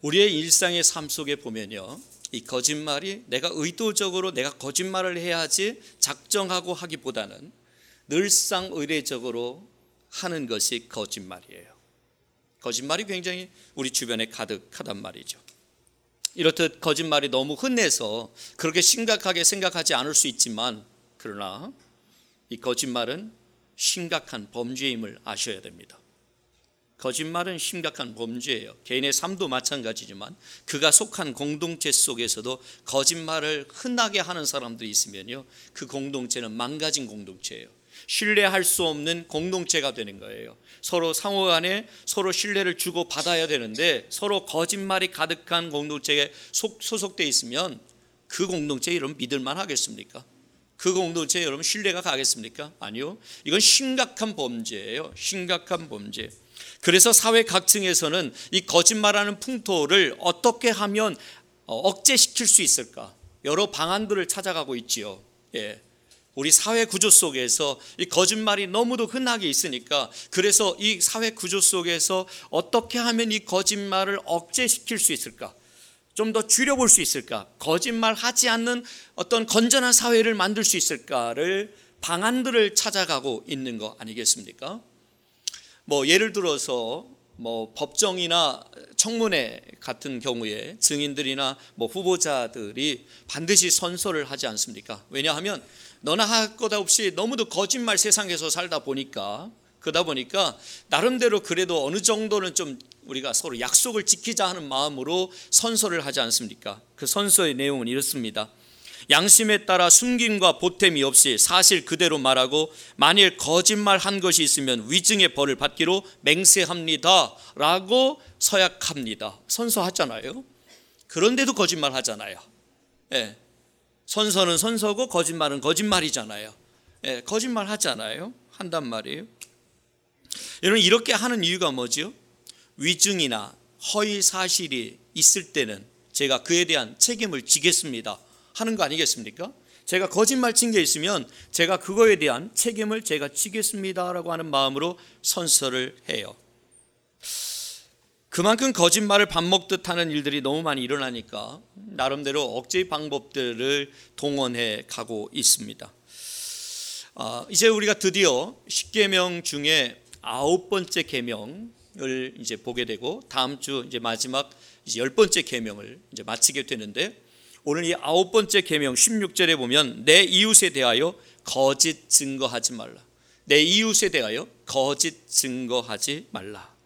우리의 일상의 삶 속에 보면요, 이 거짓말이 내가 의도적으로 내가 거짓말을 해야지 작정하고 하기보다는 늘상 의례적으로 하는 것이 거짓말이에요. 거짓말이 굉장히 우리 주변에 가득하단 말이죠. 이렇듯 거짓말이 너무 흔해서 그렇게 심각하게 생각하지 않을 수 있지만, 그러나 이 거짓말은 심각한 범죄임을 아셔야 됩니다. 거짓말은 심각한 범죄예요. 개인의 삶도 마찬가지지만 그가 속한 공동체 속에서도 거짓말을 흔하게 하는 사람들이 있으면요, 그 공동체는 망가진 공동체예요. 신뢰할 수 없는 공동체가 되는 거예요. 서로 상호간에 서로 신뢰를 주고 받아야 되는데 서로 거짓말이 가득한 공동체에 소속되어 있으면 그 공동체에 여러분 믿을만 하겠습니까? 그 공동체에 여러분 신뢰가 가겠습니까? 아니요. 이건 심각한 범죄예요. 심각한 범죄. 그래서 사회 각층에서는 이 거짓말하는 풍토를 어떻게 하면 억제시킬 수 있을까? 여러 방안들을 찾아가고 있지요. 예. 우리 사회 구조 속에서 이 거짓말이 너무도 흔하게 있으니까, 그래서 이 사회 구조 속에서 어떻게 하면 이 거짓말을 억제시킬 수 있을까? 좀 더 줄여볼 수 있을까? 거짓말하지 않는 어떤 건전한 사회를 만들 수 있을까를 방안들을 찾아가고 있는 거 아니겠습니까? 예를 들어서 법정이나 청문회 같은 경우에 증인들이나 후보자들이 반드시 선서를 하지 않습니까? 왜냐하면 너나 할 것 없이 너무도 거짓말 세상에서 살다 보니까, 그러다 보니까 나름대로 그래도 어느 정도는 좀 우리가 서로 약속을 지키자 하는 마음으로 선서를 하지 않습니까? 그 선서의 내용은 이렇습니다. 양심에 따라 숨김과 보탬이 없이 사실 그대로 말하고 만일 거짓말한 것이 있으면 위증의 벌을 받기로 맹세합니다 라고 서약합니다. 선서하잖아요. 그런데도 거짓말 하잖아요. 예. 선서는 선서고 거짓말은 거짓말이잖아요. 예. 거짓말 하잖아요. 한단 말이에요. 여러분, 이렇게 하는 이유가 뭐죠? 위증이나 허위 사실이 있을 때는 제가 그에 대한 책임을 지겠습니다 하는 거 아니겠습니까? 제가 거짓말 친 게 있으면 제가 그거에 대한 책임을 제가 지겠습니다라고 하는 마음으로 선서를 해요. 그만큼 거짓말을 밥 먹듯 하는 일들이 너무 많이 일어나니까 나름대로 억제 방법들을 동원해 가고 있습니다. 이제 우리가 드디어 10계명 중에 9번째 계명을 이제 보게 되고, 다음 주 이제 마지막 이제 10번째 계명을 이제 마치게 되는데, 오늘 이 9번째 계명 16절에 보면 내 이웃에 대하여 거짓 증거하지 말라. 내 이웃에 대하여 거짓 증거하지 말라.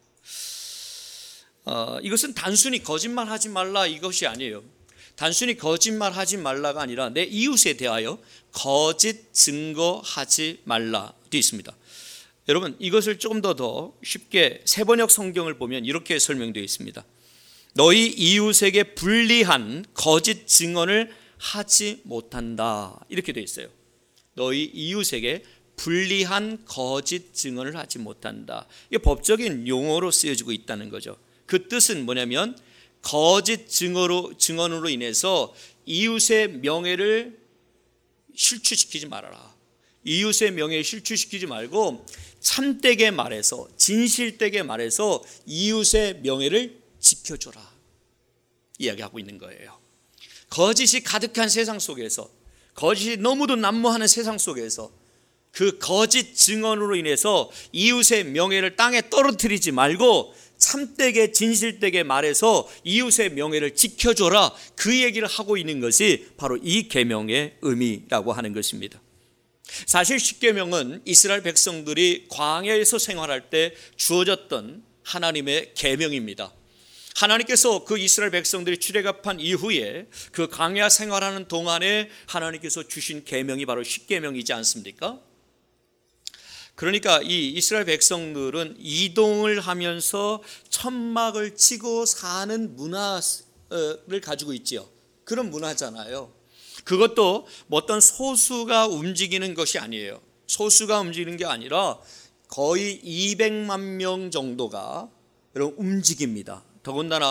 이것은 단순히 거짓말하지 말라 이것이 아니에요. 단순히 거짓말하지 말라가 아니라 내 이웃에 대하여 거짓 증거하지 말라 되어 있습니다. 여러분, 이것을 조금 더 쉽게 세번역 성경을 보면 이렇게 설명되어 있습니다. 너희 이웃에게 불리한 거짓 증언을 하지 못한다, 이렇게 되어 있어요. 너희 이웃에게 불리한 거짓 증언을 하지 못한다. 이게 법적인 용어로 쓰여지고 있다는 거죠. 그 뜻은 뭐냐면 거짓 증언으로 인해서 이웃의 명예를 실추시키지 말아라. 이웃의 명예를 실추시키지 말고 참되게 말해서, 진실되게 말해서 이웃의 명예를 지켜줘라 이야기하고 있는 거예요. 거짓이 가득한 세상 속에서, 거짓이 너무도 난무하는 세상 속에서 그 거짓 증언으로 인해서 이웃의 명예를 땅에 떨어뜨리지 말고 참되게 진실되게 말해서 이웃의 명예를 지켜줘라, 그 얘기를 하고 있는 것이 바로 이 계명의 의미라고 하는 것입니다. 사실 10계명은 이스라엘 백성들이 광야에서 생활할 때 주어졌던 하나님의 계명입니다. 하나님께서 그 이스라엘 백성들이 출애굽한 이후에 그 광야 생활하는 동안에 하나님께서 주신 계명이 바로 10계명이지 않습니까? 그러니까 이 이스라엘 백성들은 이동을 하면서 천막을 치고 사는 문화를 가지고 있지요. 그런 문화잖아요. 그것도 어떤 소수가 움직이는 것이 아니에요. 소수가 움직이는 게 아니라 거의 200만 명 정도가 여러분 움직입니다. 더군다나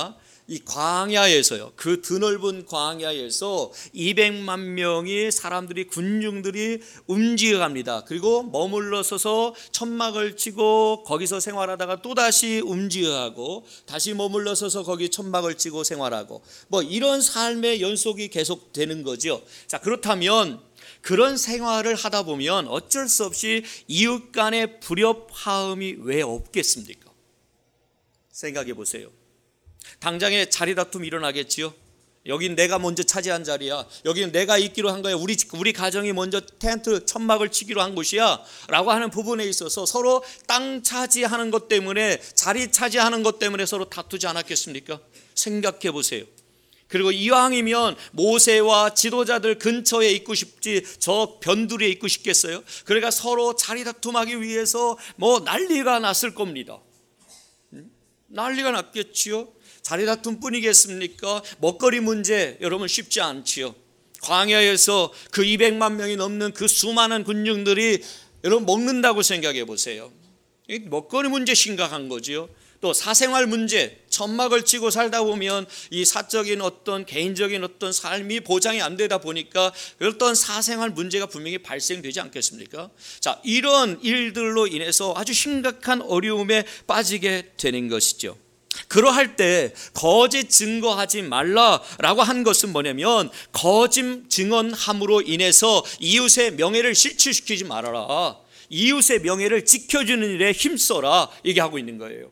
이 광야에서요, 그 드넓은 광야에서 200만 명의 사람들이, 군중들이 움직여갑니다. 그리고 머물러 서서 천막을 치고 거기서 생활하다가 또다시 움직여가고 다시 머물러 서서 거기 천막을 치고 생활하고, 뭐 이런 삶의 연속이 계속되는 거죠. 자, 그렇다면 그런 생활을 하다 보면 어쩔 수 없이 이웃 간의 불협화음이 왜 없겠습니까? 생각해 보세요. 당장에 자리 다툼이 일어나겠지요. 여긴 내가 먼저 차지한 자리야, 여기는 내가 있기로 한 거야, 우리 가정이 먼저 텐트 천막을 치기로 한 곳이야 라고 하는 부분에 있어서 서로 땅 차지하는 것 때문에, 자리 차지하는 것 때문에 서로 다투지 않았겠습니까? 생각해 보세요. 그리고 이왕이면 모세와 지도자들 근처에 있고 싶지 저 변두리에 있고 싶겠어요? 그러니까 서로 자리 다툼하기 위해서 뭐 난리가 났을 겁니다. 난리가 났겠지요. 자리 다툼뿐이겠습니까? 먹거리 문제 여러분 쉽지 않지요. 광야에서 그 200만 명이 넘는 그 수많은 군중들이 여러분 먹는다고 생각해 보세요. 먹거리 문제 심각한 거지요. 또 사생활 문제, 천막을 치고 살다 보면 이 사적인 어떤 개인적인 어떤 삶이 보장이 안 되다 보니까 어떤 사생활 문제가 분명히 발생되지 않겠습니까? 자, 이런 일들로 인해서 아주 심각한 어려움에 빠지게 되는 것이죠. 그러할 때 거짓 증거하지 말라라고 한 것은 뭐냐면, 거짓 증언함으로 인해서 이웃의 명예를 실추시키지 말아라, 이웃의 명예를 지켜주는 일에 힘써라, 얘기하고 있는 거예요.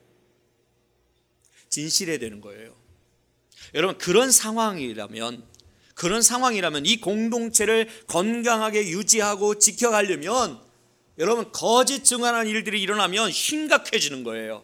진실해야 되는 거예요. 여러분, 그런 상황이라면 이 공동체를 건강하게 유지하고 지켜가려면 여러분, 거짓 증언하는 일들이 일어나면 심각해지는 거예요.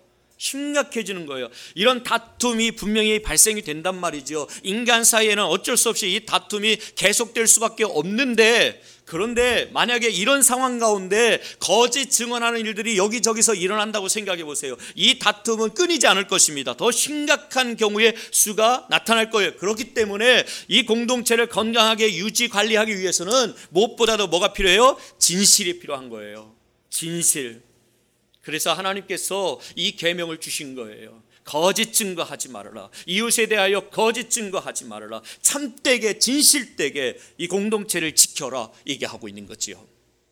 이런 다툼이 분명히 발생이 된단 말이죠. 인간 사이에는 어쩔 수 없이 이 다툼이 계속될 수밖에 없는데, 그런데 만약에 이런 상황 가운데 거짓 증언하는 일들이 여기저기서 일어난다고 생각해 보세요. 이 다툼은 끊이지 않을 것입니다. 더 심각한 경우의 수가 나타날 거예요. 그렇기 때문에 이 공동체를 건강하게 유지 관리하기 위해서는 무엇보다도 뭐가 필요해요? 진실이 필요한 거예요. 진실. 그래서 하나님께서 이 계명을 주신 거예요. 거짓 증거하지 말아라. 이웃에 대하여 거짓 증거하지 말아라. 참되게 진실되게 이 공동체를 지켜라, 얘기하고 있는 거지요.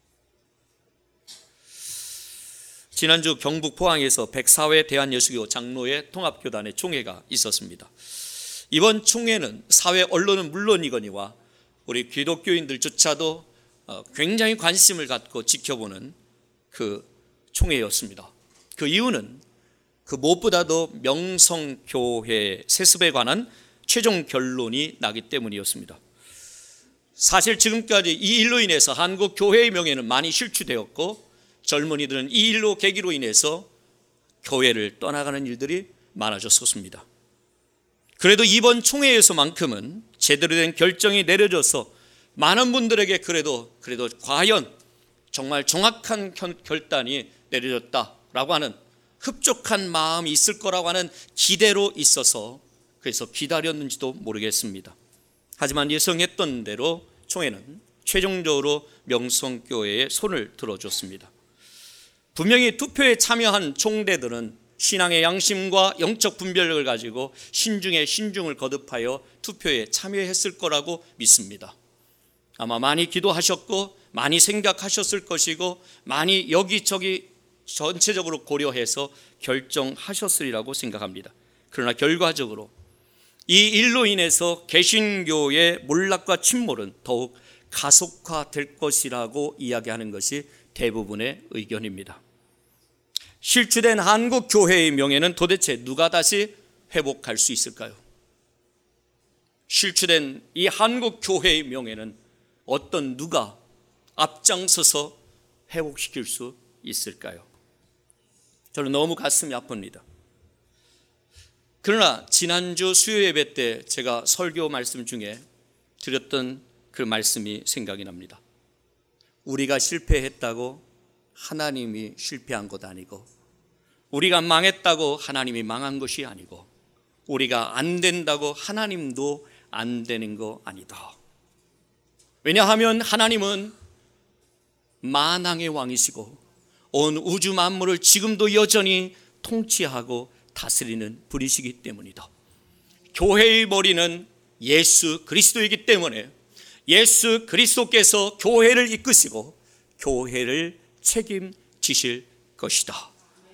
지난주 경북 포항에서 104회 대한예수교 장로회 통합교단의 총회가 있었습니다. 이번 총회는 사회 언론은 물론이거니와 우리 기독교인들조차도 굉장히 관심을 갖고 지켜보는 그 총회였습니다. 그 이유는 그 무엇보다도 명성교회 세습에 관한 최종 결론이 나기 때문이었습니다. 사실 지금까지 이 일로 인해서 한국 교회의 명예는 많이 실추되었고, 젊은이들은 이 일로 계기로 인해서 교회를 떠나가는 일들이 많아졌었습니다. 그래도 이번 총회에서만큼은 제대로 된 결정이 내려져서 많은 분들에게 그래도 과연 정말 정확한 결단이 내려졌다라고 하는 흡족한 마음이 있을 거라고 하는 기대로 있어서 그래서 기다렸는지도 모르겠습니다. 하지만 예상했던 대로 총회는 최종적으로 명성교회의 손을 들어줬습니다. 분명히 투표에 참여한 총대들은 신앙의 양심과 영적 분별력을 가지고 신중에 신중을 거듭하여 투표에 참여했을 거라고 믿습니다. 아마 많이 기도하셨고 많이 생각하셨을 것이고 많이 여기저기 전체적으로 고려해서 결정하셨으리라고 생각합니다. 그러나 결과적으로 이 일로 인해서 개신교의 몰락과 침몰은 더욱 가속화될 것이라고 이야기하는 것이 대부분의 의견입니다. 실추된 한국 교회의 명예는 도대체 누가 다시 회복할 수 있을까요? 실추된 이 한국 교회의 명예는 어떤 누가 앞장서서 회복시킬 수 있을까요? 저는 너무 가슴이 아픕니다. 그러나 지난주 수요 예배 때 제가 설교 말씀 중에 드렸던 그 말씀이 생각이 납니다. 우리가 실패했다고 하나님이 실패한 것 아니고, 우리가 망했다고 하나님이 망한 것이 아니고, 우리가 안 된다고 하나님도 안 되는 거 아니다. 왜냐하면 하나님은 만왕의 왕이시고 온 우주 만물을 지금도 여전히 통치하고 다스리는 분이시기 때문이다. 교회의 머리는 예수 그리스도이기 때문에 예수 그리스도께서 교회를 이끄시고 교회를 책임지실 것이다.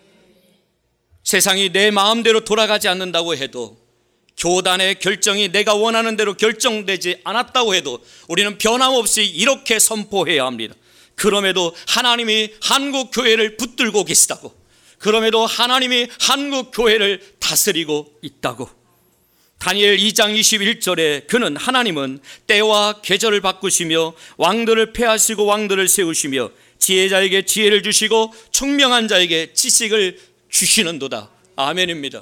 세상이 내 마음대로 돌아가지 않는다고 해도, 교단의 결정이 내가 원하는 대로 결정되지 않았다고 해도 우리는 변함없이 이렇게 선포해야 합니다. 그럼에도 하나님이 한국 교회를 붙들고 계시다고, 그럼에도 하나님이 한국 교회를 다스리고 있다고. 다니엘 2장 21절에 그는 하나님은 때와 계절을 바꾸시며 왕들을 폐하시고 왕들을 세우시며 지혜자에게 지혜를 주시고 총명한 자에게 지식을 주시는도다. 아멘입니다.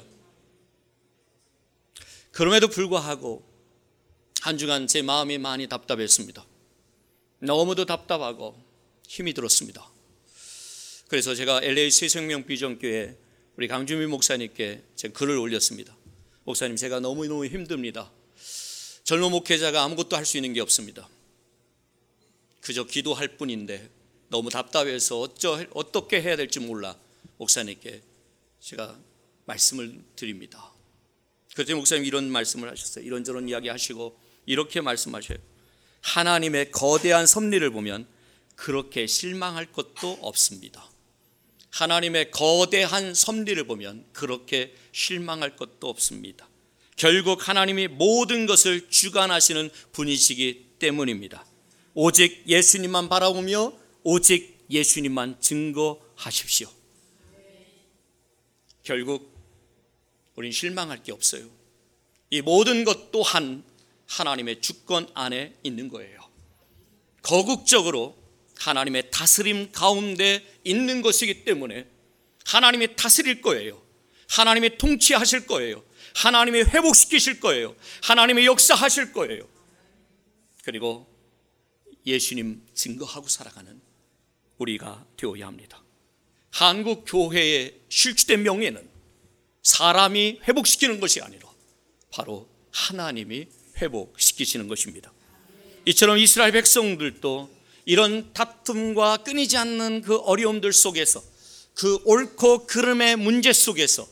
그럼에도 불구하고 한 주간 제 마음이 많이 답답했습니다. 너무도 답답하고 힘이 들었습니다. 그래서 제가 LA 새생명 비전교회 우리 강주민 목사님께 제 글을 올렸습니다. 목사님, 제가 너무너무 힘듭니다. 젊은 목회자가 아무것도 할 수 있는 게 없습니다. 그저 기도할 뿐인데 너무 답답해서 어떻게 해야 될지 몰라 목사님께 제가 말씀을 드립니다. 그때 목사님 이런 말씀을 하셨어요. 이런저런 이야기 하시고 이렇게 말씀하셔요. 하나님의 거대한 섭리를 보면 그렇게 실망할 것도 없습니다. 하나님의 거대한 섭리를 보면 그렇게 실망할 것도 없습니다. 결국 하나님이 모든 것을 주관하시는 분이시기 때문입니다. 오직 예수님만 바라보며 오직 예수님만 증거하십시오. 결국 우린 실망할 게 없어요. 이 모든 것 또한 하나님의 주권 안에 있는 거예요. 거국적으로 하나님의 다스림 가운데 있는 것이기 때문에 하나님이 다스릴 거예요. 하나님이 통치하실 거예요. 하나님이 회복시키실 거예요. 하나님이 역사하실 거예요. 그리고 예수님 증거하고 살아가는 우리가 되어야 합니다. 한국 교회의 실추된 명예는 사람이 회복시키는 것이 아니라 바로 하나님이 회복시키시는 것입니다. 이처럼 이스라엘 백성들도 이런 다툼과 끊이지 않는 그 어려움들 속에서, 그 옳고 그름의 문제 속에서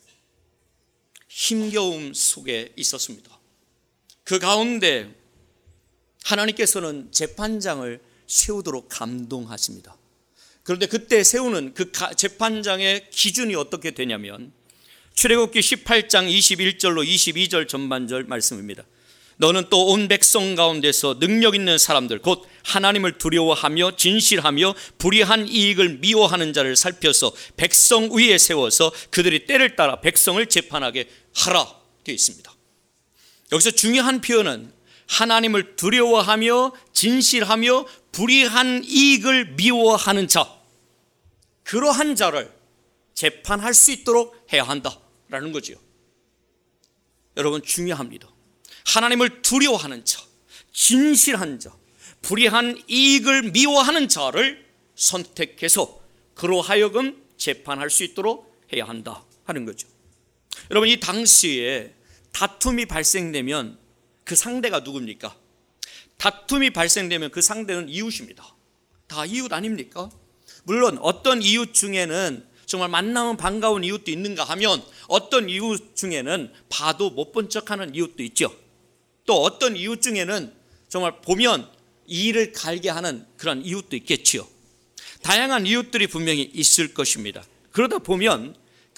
힘겨움 속에 있었습니다. 그 가운데 하나님께서는 재판장을 세우도록 감동하십니다. 그런데 그때 세우는 그 재판장의 기준이 어떻게 되냐면 출애굽기 18장 21절로 22절 전반절 말씀입니다. 너는 또 온 백성 가운데서 능력 있는 사람들 곧 하나님을 두려워하며 진실하며 불의한 이익을 미워하는 자를 살펴서 백성 위에 세워서 그들이 때를 따라 백성을 재판하게 하라 되어 있습니다. 여기서 중요한 표현은 하나님을 두려워하며 진실하며 불의한 이익을 미워하는 자, 그러한 자를 재판할 수 있도록 해야 한다라는 거죠. 여러분, 중요합니다. 하나님을 두려워하는 자, 진실한 자, 불의한 이익을 미워하는 자를 선택해서 그로 하여금 재판할 수 있도록 해야 한다 하는 거죠. 여러분, 이 당시에 다툼이 발생되면 그 상대가 누굽니까? 다툼이 발생되면 그 상대는 이웃입니다. 다 이웃 아닙니까? 물론 어떤 이웃 중에는 정말 만나면 반가운 이웃도 있는가 하면 어떤 이웃 중에는 봐도 못 본 척하는 이웃도 있죠. 또 어떤 이웃 중에는 정말 보면 이를 갈게 하는 그런 이웃도 있겠지요. 다양한 이웃들이 분명히 있을 것입니다. 그러다 보면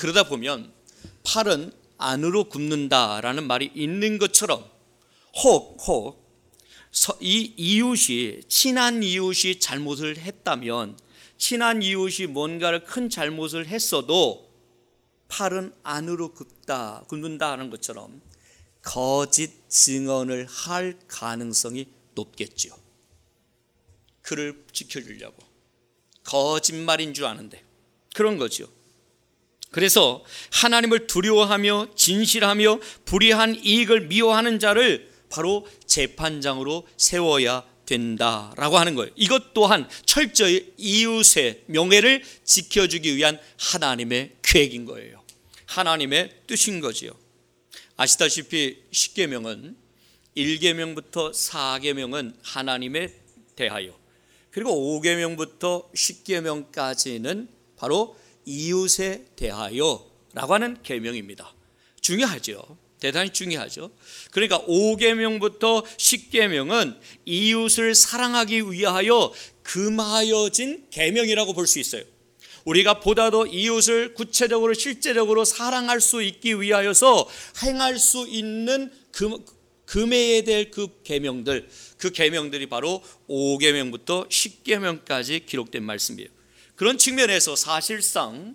팔은 안으로 굽는다라는 말이 있는 것처럼 혹 이 이웃이, 친한 이웃이 잘못을 했다면, 친한 이웃이 뭔가를 큰 잘못을 했어도 팔은 안으로 굽는다는 것처럼 거짓 증언을 할 가능성이 높겠죠. 그를 지켜주려고 거짓말인 줄 아는데 그런 거죠. 그래서 하나님을 두려워하며 진실하며 불의한 이익을 미워하는 자를 바로 재판장으로 세워야 된다라고 하는 거예요. 이것 또한 철저히 이웃의 명예를 지켜주기 위한 하나님의 계획인 거예요. 하나님의 뜻인 거지요. 아시다시피 10계명은 1계명부터 4계명은 하나님에 대하여, 그리고 5계명부터 10계명까지는 바로 이웃에 대하여라고 하는 계명입니다. 중요하죠. 대단히 중요하죠. 그러니까 5계명부터 10계명은 이웃을 사랑하기 위하여 금하여진 계명이라고 볼 수 있어요. 우리가 보다 더 이웃을 구체적으로 실제적으로 사랑할 수 있기 위하여서 행할 수 있는 금해야 될 그 계명들, 그 계명들이 바로 5계명부터 10계명까지 기록된 말씀이에요. 그런 측면에서 사실상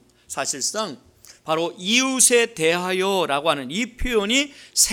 바로 이웃에 대하여라고 하는 이 표현이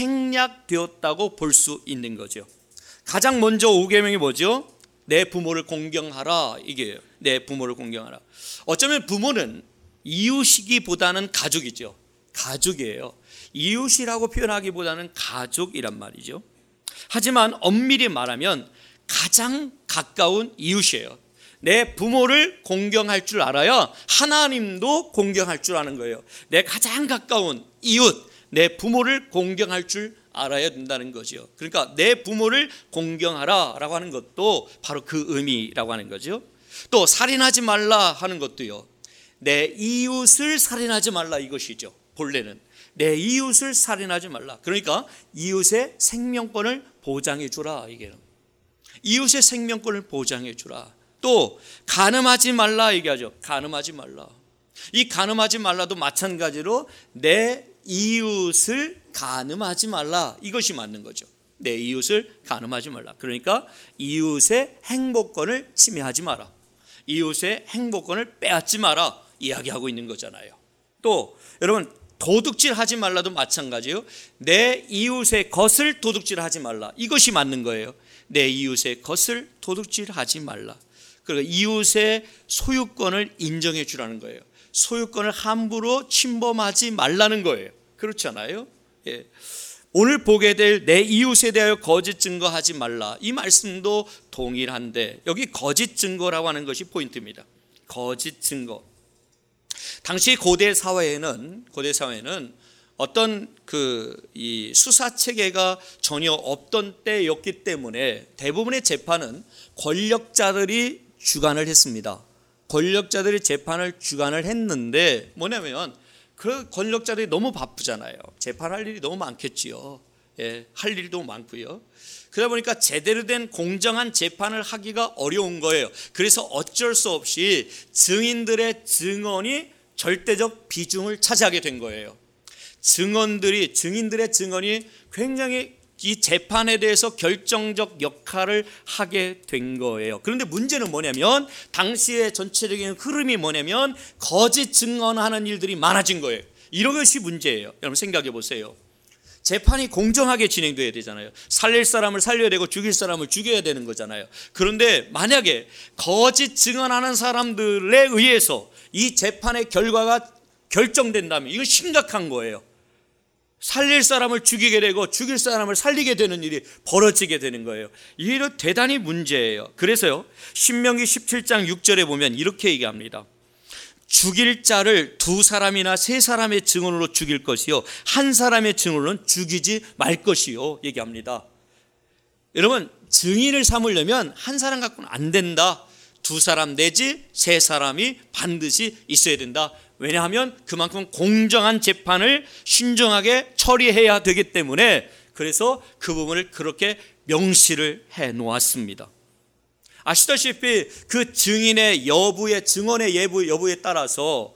생략되었다고 볼 수 있는 거죠. 가장 먼저 5계명이 뭐죠? 내 부모를 공경하라, 이게요. 내 부모를 공경하라. 어쩌면 부모는 이웃이기보다는 가족이죠. 가족이에요. 이웃이라고 표현하기보다는 가족이란 말이죠. 하지만 엄밀히 말하면 가장 가까운 이웃이에요. 내 부모를 공경할 줄 알아야 하나님도 공경할 줄 아는 거예요. 내 가장 가까운 이웃, 내 부모를 공경할 줄 알아야 된다는 거죠. 그러니까 내 부모를 공경하라라고 하는 것도 바로 그 의미라고 하는 거죠. 또 살인하지 말라 하는 것도요. 내 이웃을 살인하지 말라 이것이죠. 본래는 내 이웃을 살인하지 말라. 그러니까 이웃의 생명권을 보장해 주라. 이게 이웃의 생명권을 보장해 주라. 또 간음하지 말라 얘기하죠. 간음하지 말라. 이 간음하지 말라도 마찬가지로 내 이웃을 간음하지 말라, 이것이 맞는 거죠. 내 이웃을 간음하지 말라. 그러니까 이웃의 행복권을 침해하지 마라, 이웃의 행복권을 빼앗지 마라 이야기하고 있는 거잖아요. 또 여러분, 도둑질하지 말라도 마찬가지예요. 내 이웃의 것을 도둑질하지 말라, 이것이 맞는 거예요. 내 이웃의 것을 도둑질하지 말라. 그러니까 이웃의 소유권을 인정해 주라는 거예요. 소유권을 함부로 침범하지 말라는 거예요. 그렇지 않아요? 예. 오늘 보게 될 내 이웃에 대하여 거짓 증거하지 말라, 이 말씀도 동일한데 여기 거짓 증거라고 하는 것이 포인트입니다. 거짓 증거. 당시 고대 사회에는 어떤 이 수사 체계가 전혀 없던 때였기 때문에 대부분의 재판은 권력자들이 주관을 했습니다. 권력자들이 재판을 주관을 했는데 뭐냐면 그 권력자들이 너무 바쁘잖아요. 재판할 일이 너무 많겠지요. 예, 할 일도 많고요. 그러다 보니까 제대로 된 공정한 재판을 하기가 어려운 거예요. 그래서 어쩔 수 없이 증인들의 증언이 절대적 비중을 차지하게 된 거예요. 증인들의 증언이 굉장히 이 재판에 대해서 결정적 역할을 하게 된 거예요. 그런데 문제는 뭐냐면 당시의 전체적인 흐름이 뭐냐면 거짓 증언하는 일들이 많아진 거예요. 이것이 문제예요. 여러분 생각해 보세요. 재판이 공정하게 진행돼야 되잖아요. 살릴 사람을 살려야 되고 죽일 사람을 죽여야 되는 거잖아요. 그런데 만약에 거짓 증언하는 사람들에 의해서 이 재판의 결과가 결정된다면 이건 심각한 거예요. 살릴 사람을 죽이게 되고 죽일 사람을 살리게 되는 일이 벌어지게 되는 거예요. 이게 대단히 문제예요. 그래서요, 신명기 17장 6절에 보면 이렇게 얘기합니다. 죽일 자를 2사람이나 3사람의 증언으로 죽일 것이요, 1사람의 증언으로는 죽이지 말 것이요 얘기합니다. 여러분, 증인을 삼으려면 1사람 갖고는 안 된다. 2사람 내지 3사람이 반드시 있어야 된다. 왜냐하면 그만큼 공정한 재판을 신중하게 처리해야 되기 때문에, 그래서 그 부분을 그렇게 명시를 해 놓았습니다. 아시다시피 그 증인의 여부의 증언의 여부에 따라서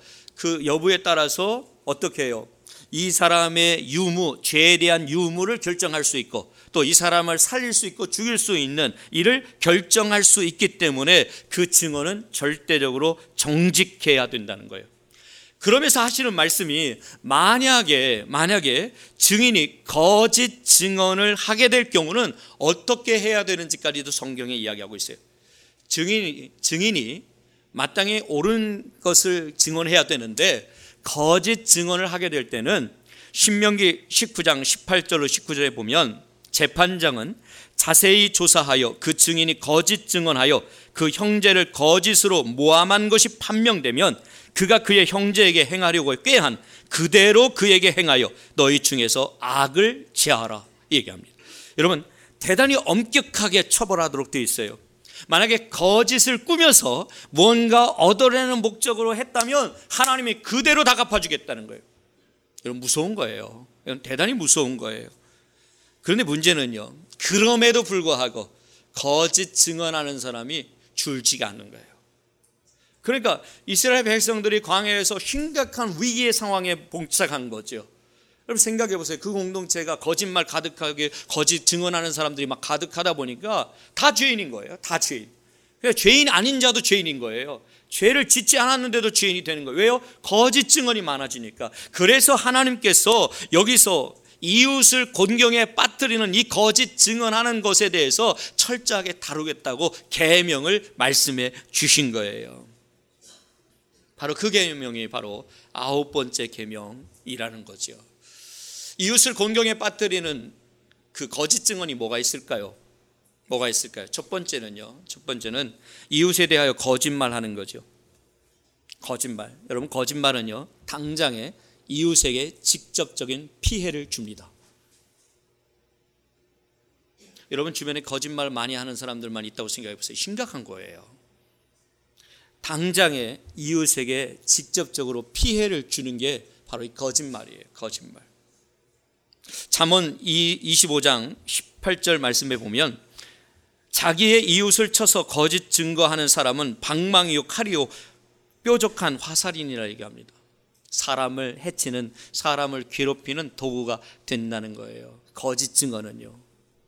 어떻게 해요? 이 사람의 유무, 죄에 대한 유무를 결정할 수 있고 또 이 사람을 살릴 수 있고 죽일 수 있는 이를 결정할 수 있기 때문에 그 증언은 절대적으로 정직해야 된다는 거예요. 그러면서 하시는 말씀이 만약에 증인이 거짓 증언을 하게 될 경우는 어떻게 해야 되는지까지도 성경에 이야기하고 있어요. 증인이 마땅히 옳은 것을 증언해야 되는데 거짓 증언을 하게 될 때는 신명기 19장 18절로 19절에 보면 재판장은 자세히 조사하여 그 증인이 거짓 증언하여 그 형제를 거짓으로 모함한 것이 판명되면 그가 그의 형제에게 행하려고 꾀한 그대로 그에게 행하여 너희 중에서 악을 제하라 얘기합니다. 여러분, 대단히 엄격하게 처벌하도록 되어 있어요. 만약에 거짓을 꾸며서 뭔가 얻어내는 목적으로 했다면 하나님이 그대로 다 갚아주겠다는 거예요. 여러분, 무서운 거예요. 이건 대단히 무서운 거예요. 그런데 문제는요, 그럼에도 불구하고 거짓 증언하는 사람이 줄지가 않는 거예요. 그러니까 이스라엘 백성들이 광야에서 심각한 위기의 상황에 봉착한 거죠. 여러분 생각해 보세요. 그 공동체가 거짓말 가득하게 거짓 증언하는 사람들이 막 가득하다 보니까 다 죄인인 거예요. 다 죄인. 그러니까 죄인 아닌 자도 죄인인 거예요. 죄를 짓지 않았는데도 죄인이 되는 거예요. 왜요? 거짓 증언이 많아지니까. 그래서 하나님께서 여기서 이웃을 곤경에 빠뜨리는 이 거짓 증언하는 것에 대해서 철저하게 다루겠다고 계명을 말씀해 주신 거예요. 바로 그 계명이 바로 9번째 계명이라는 거죠. 이웃을 곤경에 빠뜨리는 그 거짓 증언이 뭐가 있을까요? 뭐가 있을까요? 첫 번째는 이웃에 대하여 거짓말하는 거죠. 거짓말. 여러분 거짓말은요, 당장에 이웃에게 직접적인 피해를 줍니다. 여러분 주변에 거짓말 많이 하는 사람들만 있다고 생각해 보세요. 심각한 거예요. 당장에 이웃에게 직접적으로 피해를 주는 게 바로 이 거짓말이에요. 거짓말. 잠언 25장 18절 말씀에 보면 자기의 이웃을 쳐서 거짓 증거하는 사람은 방망이요 칼이요 뾰족한 화살이니라 얘기합니다. 사람을 해치는, 사람을 괴롭히는 도구가 된다는 거예요. 거짓 증거는요,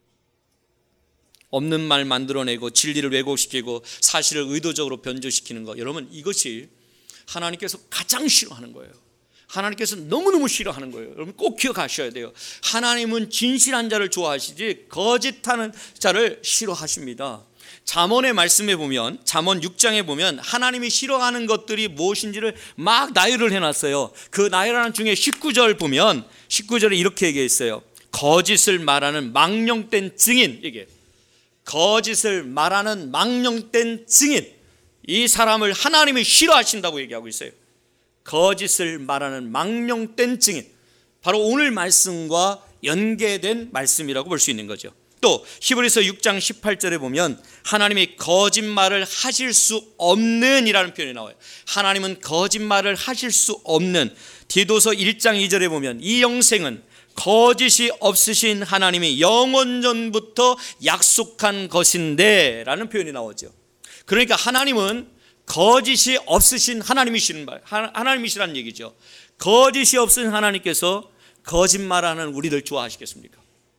없는 말 만들어내고 진리를 왜곡시키고 사실을 의도적으로 변조시키는 거, 여러분 이것이 하나님께서 가장 싫어하는 거예요. 하나님께서 너무너무 싫어하는 거예요. 여러분 꼭 기억하셔야 돼요. 하나님은 진실한 자를 좋아하시지 거짓하는 자를 싫어하십니다. 잠언의 말씀에 보면, 잠언 6장에 보면 하나님이 싫어하는 것들이 무엇인지를 막 나열을 해놨어요. 그 나열하는 중에 19절 보면 19절에 이렇게 얘기했어요. 거짓을 말하는 망령된 증인, 이게 거짓을 말하는 망령된 증인, 이 사람을 하나님이 싫어하신다고 얘기하고 있어요. 거짓을 말하는 망령된 증인, 바로 오늘 말씀과 연계된 말씀이라고 볼 수 있는 거죠. 또 히브리서 6장 18절에 보면 하나님이 거짓말을 하실 수 없는 이라는 표현이 나와요. 하나님은 거짓말을 하실 수 없는. 디도서 1장 2절에 보면 이 영생은 거짓이 없으신 하나님이 영원전부터 약속한 것인데 라는 표현이 나오죠. 그러니까 하나님은 거짓이 없으신 하나님이시라는 얘기죠. 거짓이 없으신 하나님께서 거짓말하는 우리들 좋아하시겠습니까?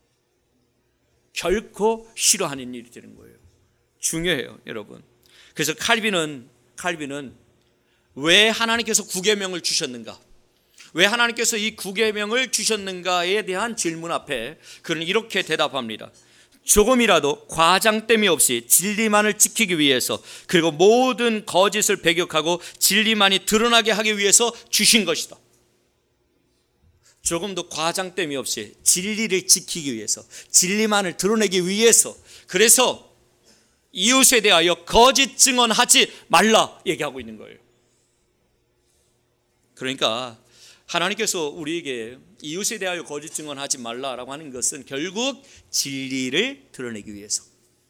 결코 싫어하는 일이 되는 거예요. 중요해요, 여러분. 그래서 칼빈은 왜 하나님께서 구계명을 주셨는가, 왜 하나님께서 이 구계명을 주셨는가에 대한 질문 앞에 그는 이렇게 대답합니다. 조금이라도 과장됨이 없이 진리만을 지키기 위해서, 그리고 모든 거짓을 배격하고 진리만이 드러나게 하기 위해서 주신 것이다. 조금도 과장됨이 없이 진리를 지키기 위해서, 진리만을 드러내기 위해서, 그래서 이웃에 대하여 거짓 증언하지 말라 얘기하고 있는 거예요. 그러니까 하나님께서 우리에게 이웃에 대하여 거짓 증언하지 말라라고 하는 것은 결국 진리를 드러내기 위해서.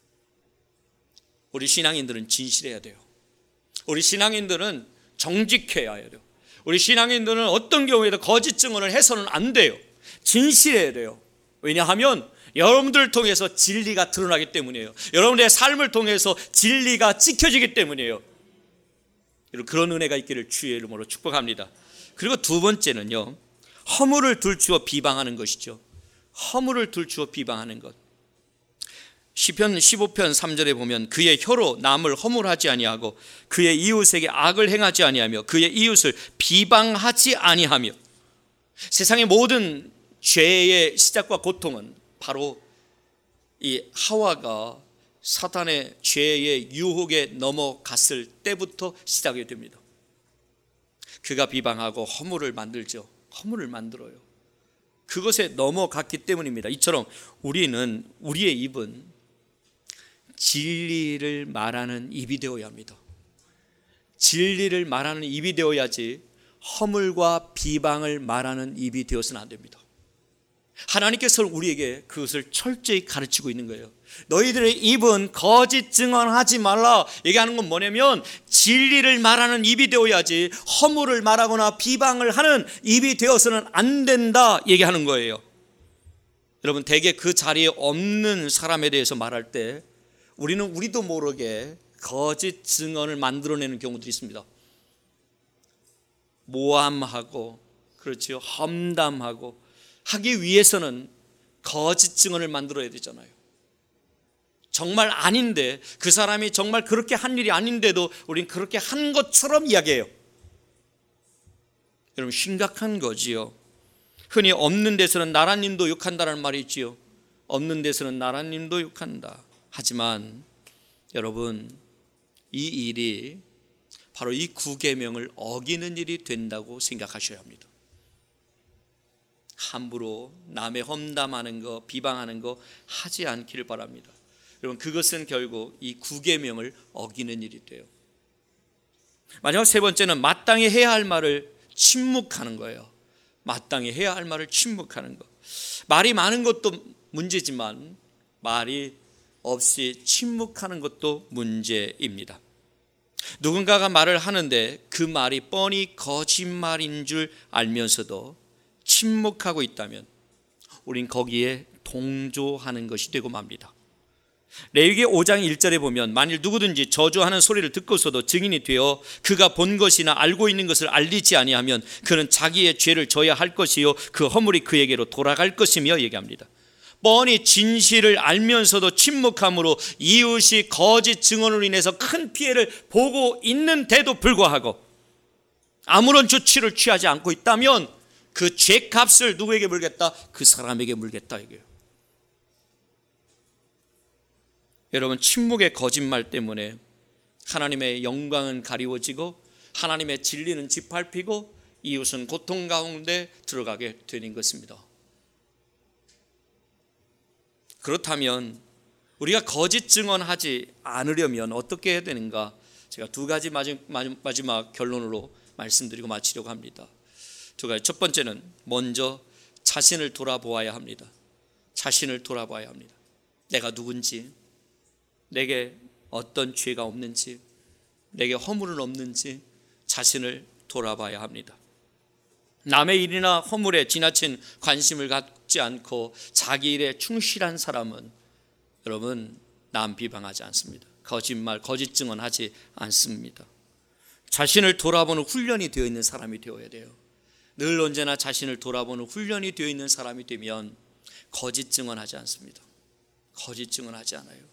우리 신앙인들은 진실해야 돼요. 우리 신앙인들은 정직해야 돼요. 우리 신앙인들은 어떤 경우에도 거짓 증언을 해서는 안 돼요. 진실해야 돼요. 왜냐하면 여러분들을 통해서 진리가 드러나기 때문이에요. 여러분의 삶을 통해서 진리가 지켜지기 때문이에요. 그런 은혜가 있기를 주의 이름으로 축복합니다. 그리고 두 번째는요, 허물을 들추어 비방하는 것이죠. 허물을 들추어 비방하는 것. 시편 15편 3절에 보면 그의 혀로 남을 허물하지 아니하고 그의 이웃에게 악을 행하지 아니하며 그의 이웃을 비방하지 아니하며. 세상의 모든 죄의 시작과 고통은 바로 이 하와가 사탄의 죄의 유혹에 넘어갔을 때부터 시작이 됩니다. 그가 비방하고 허물을 만들죠. 허물을 만들어요. 그것에 넘어갔기 때문입니다. 이처럼 우리의 입은 진리를 말하는 입이 되어야 합니다. 진리를 말하는 입이 되어야지 허물과 비방을 말하는 입이 되어서는 안 됩니다. 하나님께서 우리에게 그것을 철저히 가르치고 있는 거예요. 너희들의 입은 거짓 증언하지 말라. 얘기하는 건 뭐냐면 진리를 말하는 입이 되어야지 허물을 말하거나 비방을 하는 입이 되어서는 안 된다 얘기하는 거예요. 여러분, 대개 그 자리에 없는 사람에 대해서 말할 때 우리도 모르게 거짓 증언을 만들어내는 경우들이 있습니다. 모함하고, 그렇죠, 험담하고 하기 위해서는 거짓 증언을 만들어야 되잖아요. 정말 아닌데, 그 사람이 정말 그렇게 한 일이 아닌데도 우린 그렇게 한 것처럼 이야기해요. 여러분, 심각한 거지요. 흔히 없는 데서는 나라님도 욕한다는 말이 있지요. 없는 데서는 나라님도 욕한다. 하지만 여러분, 이 일이 바로 이 구계명을 어기는 일이 된다고 생각하셔야 합니다. 함부로 남의 험담하는 거, 비방하는 거 하지 않기를 바랍니다. 여러분, 그것은 결국 이 구계명을 어기는 일이 돼요. 마지막 세 번째는 마땅히 해야 할 말을 침묵하는 거예요. 마땅히 해야 할 말을 침묵하는 것. 말이 많은 것도 문제지만 말이 없이 침묵하는 것도 문제입니다. 누군가가 말을 하는데 그 말이 뻔히 거짓말인 줄 알면서도 침묵하고 있다면 우린 거기에 동조하는 것이 되고 맙니다. 레위기 5장 1절에 보면 만일 누구든지 저주하는 소리를 듣고서도 증인이 되어 그가 본 것이나 알고 있는 것을 알리지 아니하면 그는 자기의 죄를 져야 할 것이요 그 허물이 그에게로 돌아갈 것이며 얘기합니다. 뻔히 진실을 알면서도 침묵함으로 이웃이 거짓 증언으로 인해서 큰 피해를 보고 있는데도 불구하고 아무런 조치를 취하지 않고 있다면 그 죄값을 누구에게 물겠다? 그 사람에게 물겠다 이게요. 여러분, 침묵의 거짓말 때문에 하나님의 영광은 가리워지고 하나님의 진리는 짓밟히고 이웃은 고통 가운데 들어가게 되는 것입니다. 그렇다면 우리가 거짓 증언하지 않으려면 어떻게 해야 되는가? 제가 두 가지 마지막 결론으로 말씀드리고 마치려고 합니다. 두 가지. 첫 번째는 먼저 자신을 돌아보아야 합니다. 자신을 돌아봐야 합니다. 내가 누군지, 내게 어떤 죄가 없는지, 내게 허물은 없는지 자신을 돌아봐야 합니다. 남의 일이나 허물에 지나친 관심을 갖지 않고 자기 일에 충실한 사람은 여러분 남 비방하지 않습니다. 거짓말, 거짓 증언하지 않습니다. 자신을 돌아보는 훈련이 되어 있는 사람이 되어야 돼요. 늘 언제나 자신을 돌아보는 훈련이 되어 있는 사람이 되면 거짓 증언하지 않습니다. 거짓 증언하지 않아요.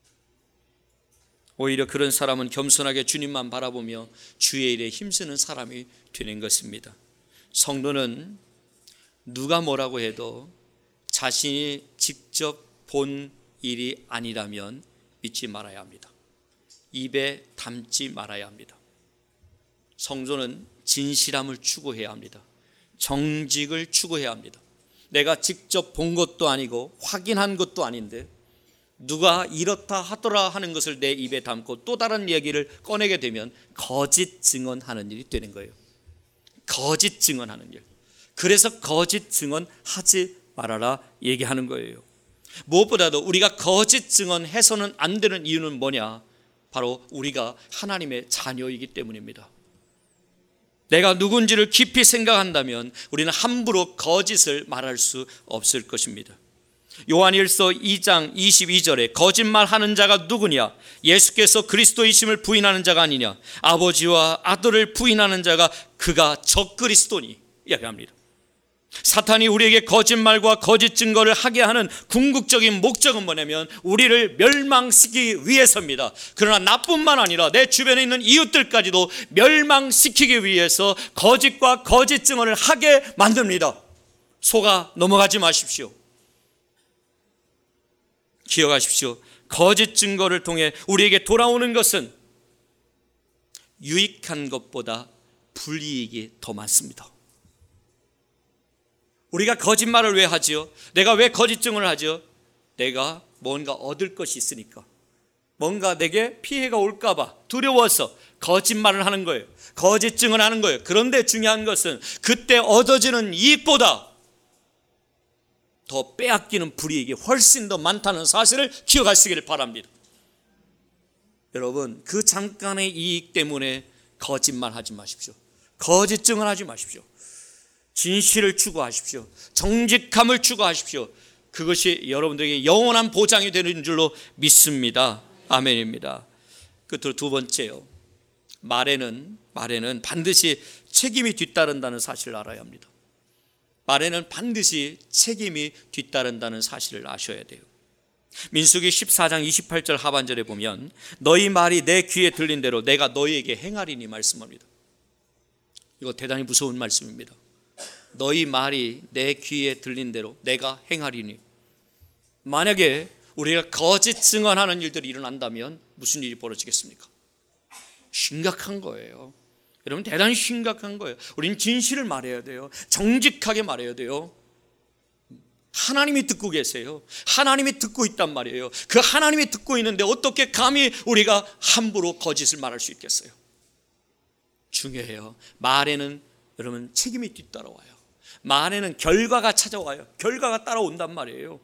오히려 그런 사람은 겸손하게 주님만 바라보며 주의 일에 힘쓰는 사람이 되는 것입니다. 성도는 누가 뭐라고 해도 자신이 직접 본 일이 아니라면 믿지 말아야 합니다. 입에 담지 말아야 합니다. 성도는 진실함을 추구해야 합니다. 정직을 추구해야 합니다. 내가 직접 본 것도 아니고 확인한 것도 아닌데 누가 이렇다 하더라 하는 것을 내 입에 담고 또 다른 얘기를 꺼내게 되면 거짓 증언하는 일이 되는 거예요. 거짓 증언하는 일. 그래서 거짓 증언하지 말아라 얘기하는 거예요. 무엇보다도 우리가 거짓 증언해서는 안 되는 이유는 뭐냐? 바로 우리가 하나님의 자녀이기 때문입니다. 내가 누군지를 깊이 생각한다면 우리는 함부로 거짓을 말할 수 없을 것입니다. 요한일서 2장 22절에 거짓말하는 자가 누구냐? 예수께서 그리스도이심을 부인하는 자가 아니냐? 아버지와 아들을 부인하는 자가 그가 적그리스도니 이야기합니다. 사탄이 우리에게 거짓말과 거짓 증거를 하게 하는 궁극적인 목적은 뭐냐면 우리를 멸망시키기 위해서입니다. 그러나 나뿐만 아니라 내 주변에 있는 이웃들까지도 멸망시키기 위해서 거짓과 거짓 증언을 하게 만듭니다. 속아 넘어가지 마십시오. 기억하십시오. 거짓 증거를 통해 우리에게 돌아오는 것은 유익한 것보다 불이익이 더 많습니다. 우리가 거짓말을 왜 하지요? 내가 왜 거짓 증언을 하죠? 내가 뭔가 얻을 것이 있으니까, 뭔가 내게 피해가 올까 봐 두려워서 거짓말을 하는 거예요. 거짓 증언하는 거예요. 그런데 중요한 것은 그때 얻어지는 이익보다 더 빼앗기는 불이익이 훨씬 더 많다는 사실을 기억하시기를 바랍니다. 여러분, 그 잠깐의 이익 때문에 거짓말하지 마십시오. 거짓 증언하지 마십시오. 진실을 추구하십시오. 정직함을 추구하십시오. 그것이 여러분들에게 영원한 보장이 되는 줄로 믿습니다. 아멘입니다. 끝으로 두 번째요, 말에는 반드시 책임이 뒤따른다는 사실을 알아야 합니다. 말에는 반드시 책임이 뒤따른다는 사실을 아셔야 돼요. 민수기 14장 28절 하반절에 보면 너희 말이 내 귀에 들린 대로 내가 너희에게 행하리니 말씀합니다. 이거 대단히 무서운 말씀입니다. 너희 말이 내 귀에 들린 대로 내가 행하리니. 만약에 우리가 거짓 증언하는 일들이 일어난다면 무슨 일이 벌어지겠습니까? 심각한 거예요. 여러분, 대단히 심각한 거예요. 우리는 진실을 말해야 돼요. 정직하게 말해야 돼요. 하나님이 듣고 계세요. 하나님이 듣고 있단 말이에요. 그 하나님이 듣고 있는데 어떻게 감히 우리가 함부로 거짓을 말할 수 있겠어요? 중요해요. 말에는 여러분 책임이 뒤따라와요. 말에는 결과가 찾아와요. 결과가 따라온단 말이에요.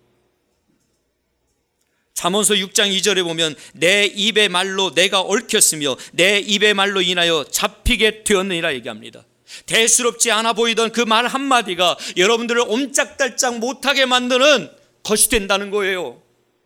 잠언서 6장 2절에 보면 내 입의 말로 내가 얽혔으며 내 입의 말로 인하여 잡히게 되었느니라 얘기합니다. 대수롭지 않아 보이던 그 말 한마디가 여러분들을 옴짝달짝 못하게 만드는 것이 된다는 거예요.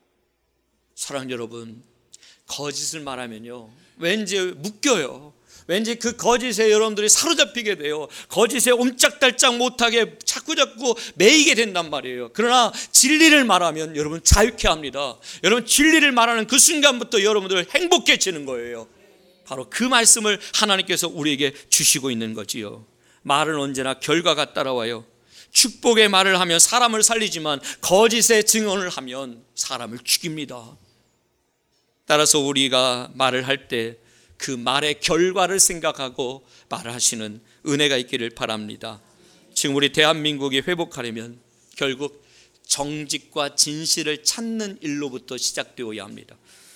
사랑하는 여러분, 거짓을 말하면요 왠지 묶여요. 왠지 그 거짓에 여러분들이 사로잡히게 돼요. 거짓에 옴짝달짝 못하게 자꾸 매이게 된단 말이에요. 그러나 진리를 말하면 여러분 자유케 합니다. 여러분, 진리를 말하는 그 순간부터 여러분들 행복해지는 거예요. 바로 그 말씀을 하나님께서 우리에게 주시고 있는 거지요. 말은 언제나 결과가 따라와요. 축복의 말을 하면 사람을 살리지만 거짓의 증언을 하면 사람을 죽입니다. 따라서 우리가 말을 할 때 그 말의 결과를 생각하고 말하시는 은혜가 있기를 바랍니다. 지금 우리 대한민국이 회복하려면 결국 정직과 진실을 찾는 일로부터 시작되어야 합니다.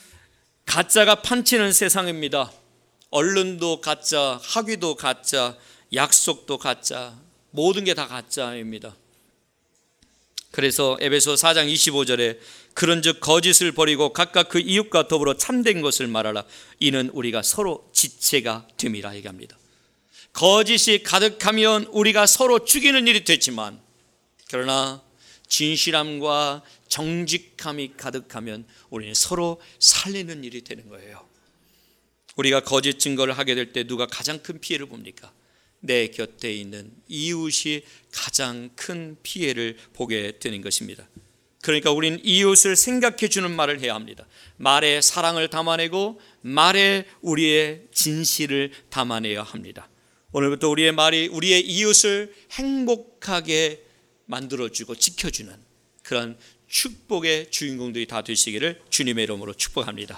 가짜가 판치는 세상입니다. 언론도 가짜, 학위도 가짜, 약속도 가짜, 모든 게 다 가짜입니다. 그래서 에베소 4장 25절에 그런즉 거짓을 버리고 각각 그 이웃과 더불어 참된 것을 말하라. 이는 우리가 서로 지체가 됨이라 얘기합니다. 거짓이 가득하면 우리가 서로 죽이는 일이 되지만, 그러나 진실함과 정직함이 가득하면 우리는 서로 살리는 일이 되는 거예요. 우리가 거짓 증거를 하게 될 때 누가 가장 큰 피해를 봅니까? 내 곁에 있는 이웃이 가장 큰 피해를 보게 되는 것입니다. 그러니까 우리는 이웃을 생각해 주는 말을 해야 합니다. 말에 사랑을 담아내고 말에 우리의 진실을 담아내야 합니다. 오늘부터 우리의 말이 우리의 이웃을 행복하게 만들어주고 지켜주는 그런 축복의 주인공들이 다 되시기를 주님의 이름으로 축복합니다.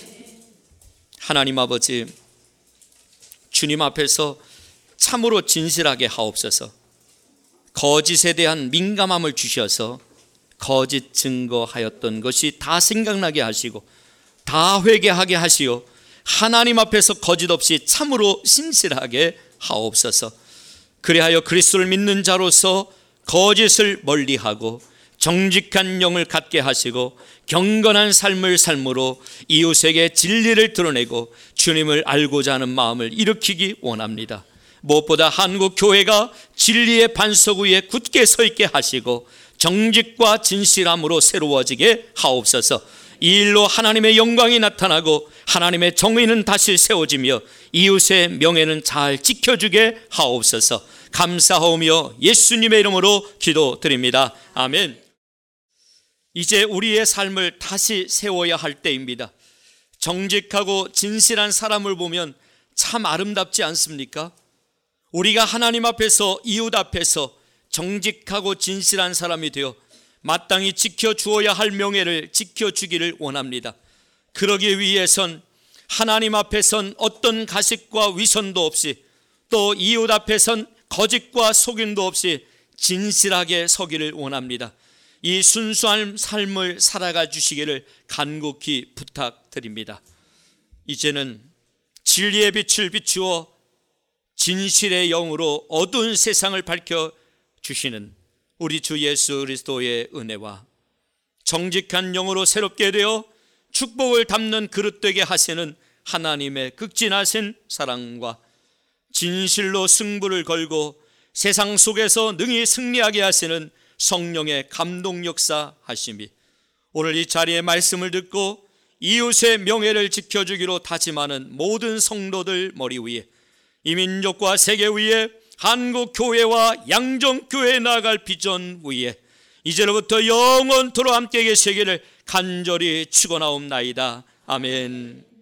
하나님 아버지, 주님 앞에서 참으로 진실하게 하옵소서. 거짓에 대한 민감함을 주셔서 거짓 증거하였던 것이 다 생각나게 하시고 다 회개하게 하시오 하나님 앞에서 거짓 없이 참으로 신실하게 하옵소서. 그리하여 그리스도를 믿는 자로서 거짓을 멀리하고 정직한 영을 갖게 하시고 경건한 삶을 삶으로 이웃에게 진리를 드러내고 주님을 알고자 하는 마음을 일으키기 원합니다. 무엇보다 한국 교회가 진리의 반석 위에 굳게 서 있게 하시고 정직과 진실함으로 새로워지게 하옵소서. 이 일로 하나님의 영광이 나타나고 하나님의 정의는 다시 세워지며 이웃의 명예는 잘 지켜주게 하옵소서. 감사하오며 예수님의 이름으로 기도드립니다. 아멘. 이제 우리의 삶을 다시 세워야 할 때입니다. 정직하고 진실한 사람을 보면 참 아름답지 않습니까? 우리가 하나님 앞에서 이웃 앞에서 정직하고 진실한 사람이 되어 마땅히 지켜주어야 할 명예를 지켜주기를 원합니다. 그러기 위해선 하나님 앞에선 어떤 가식과 위선도 없이 또 이웃 앞에선 거짓과 속임도 없이 진실하게 서기를 원합니다. 이 순수한 삶을 살아가 주시기를 간곡히 부탁드립니다. 이제는 진리의 빛을 비추어 진실의 영으로 어두운 세상을 밝혀 주시는 우리 주 예수 그리스도의 은혜와 정직한 영으로 새롭게 되어 축복을 담는 그릇 되게 하시는 하나님의 극진하신 사랑과 진실로 승부를 걸고 세상 속에서 능히 승리하게 하시는 성령의 감동 역사 하심이 오늘 이 자리에 말씀을 듣고 이웃의 명예를 지켜주기로 다짐하는 모든 성도들 머리 위에, 이 민족과 세계 위에, 한국 교회와 양정 교회에 나아갈 비전 위에 이제로부터 영원토록 함께 계시기를 간절히 축원하옵나이다. 아멘.